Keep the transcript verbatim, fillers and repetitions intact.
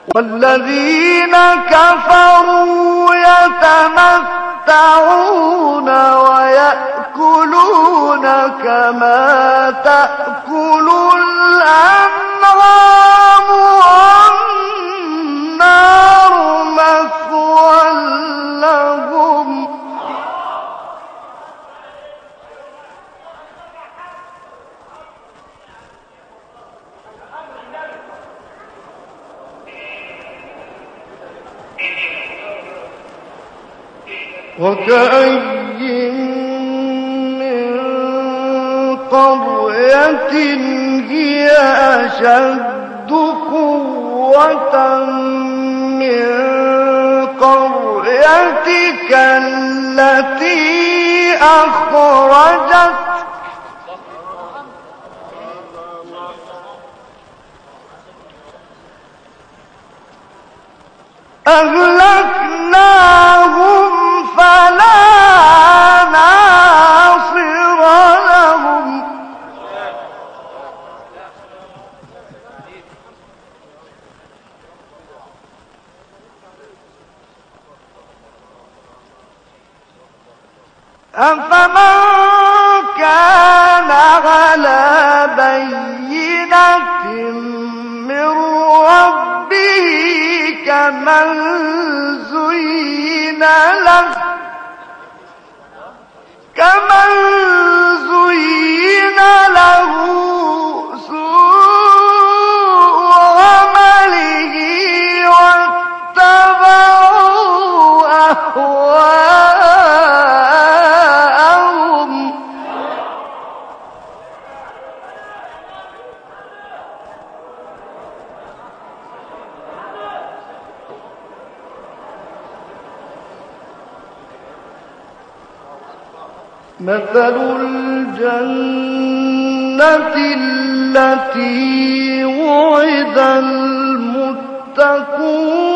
والذين كفروا يتمتعون ويأكلون كما تأكل الأنعام والنار مثوى لهم وكأي من قرية هي أشد قوة من قريتك التي أخرجت أهلكناهم فلا ناصر لهم أفمن كان على بينة من ربه كمن زين له كمن زين له سوء عمله واتبعوا أهواءهم مثل الجنة التي وعد المتقون